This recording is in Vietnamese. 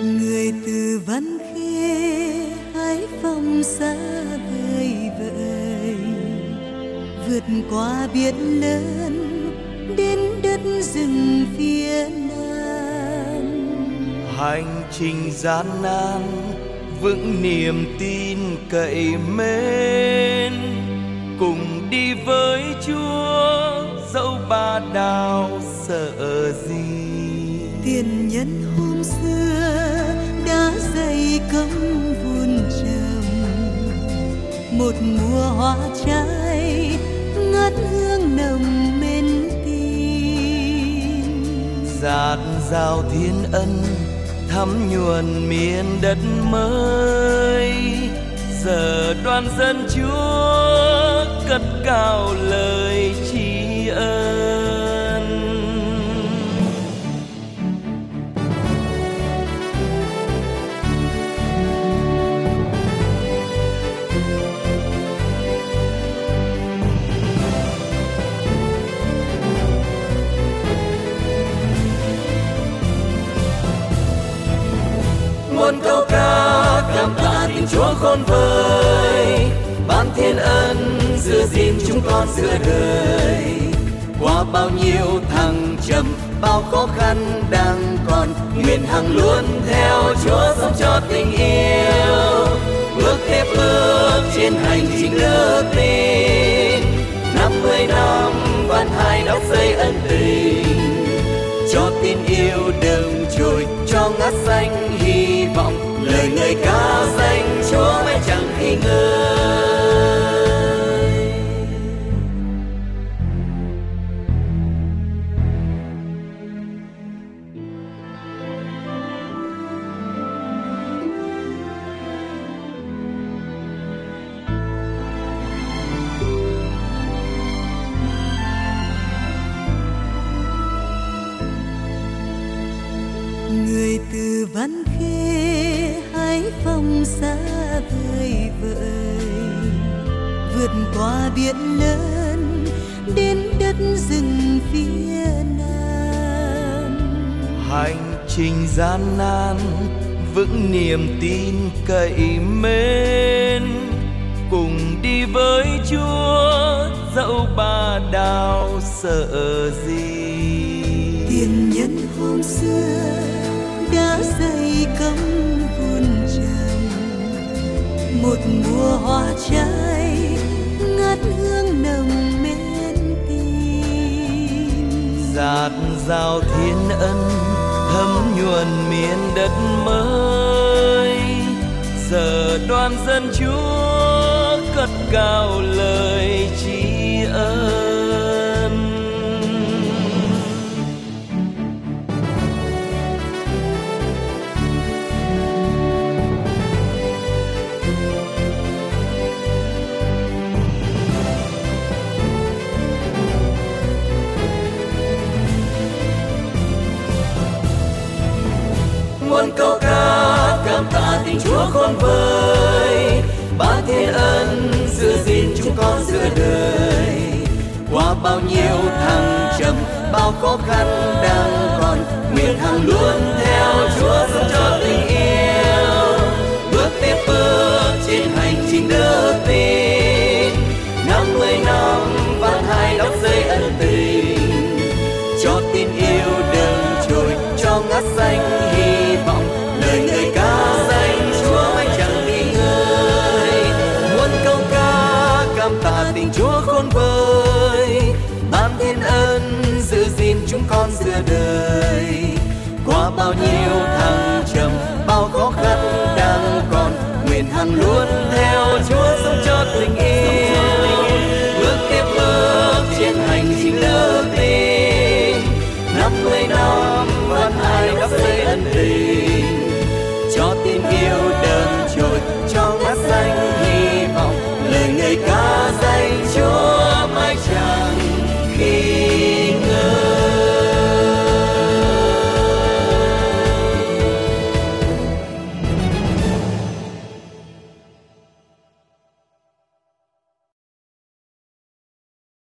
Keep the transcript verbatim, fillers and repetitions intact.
Người từ Văn Khê Hải Phòng xa vời vợi, vượt qua biển lớn đến đất rừng phía nam. Hành trình gian nan vững niềm tin cậy mến, cùng đi với Chúa dẫu ba đau sợ gì. Tiền nhân hôm xưa đã dày công vun trồng một mùa hoa trái ngát hương nồng mến tin. Dạt dào thiên ân thắm nhuần miền đất mới, giờ đoàn dân Chúa cất cao lời tri ân. Muôn câu ca cảm tạ tình Chúa khôn vời, ban thiên ân giữ gìn chúng con giữa đời. Qua bao nhiêu thăng trầm, bao khó khăn đang còn, nguyện hằng luôn theo Chúa sống cho tình yêu. Bước tiếp bước trên hành trình đưa tin, năm mươi năm van hai đắp xây ân tình, cho tin yêu đừng trôi, cho ngát xanh hy vọng. Lời người ca danh Chúa mãi chẳng khi ngơi. Người từ Văn Khê Hải Phòng xa vời vợi, vượt qua biển lớn đến đất rừng phía nam. Hành trình gian nan vững niềm tin cậy mến, cùng đi với Chúa dẫu ba đau sợ gì. Tiền nhân hôm xưa đã dày công vun trồng một mùa hoa trái ngát hương nồng mến tin. Dạt dào thiên ân thấm nhuần miền đất mới, giờ đoàn dân Chúa cất cao lời tri ân. Muôn câu ca cảm tạ tình Chúa khôn vời, ban thiên ân giữ gìn chúng con giữa đời. Qua bao nhiêu thăng trầm, bao khó khăn đang còn, nguyện hằng luôn theo Chúa sống cho tình yêu. Bước tiếp bước trên hành trình đưa tin, năm mươi năm van hai đắp xây ân tình, cho tin yêu đừng trôi, cho ngát xanh hy vọng. Lời người ca danh Chúa mãi chẳng nghỉ ngơi. Muôn câu ca cảm tạ tình Chúa khôn vời, ban thiên ân giữ gìn chúng con giữa đời. Qua bao nhiêu thăng trầm, bao khó khăn đang còn, nguyện hằng luôn theo Chúa sống cho tình yêu. Bước tiếp bước trên hành trình đưa tin, năm mươi năm van hai đắp xây ân tình, cho tin yêu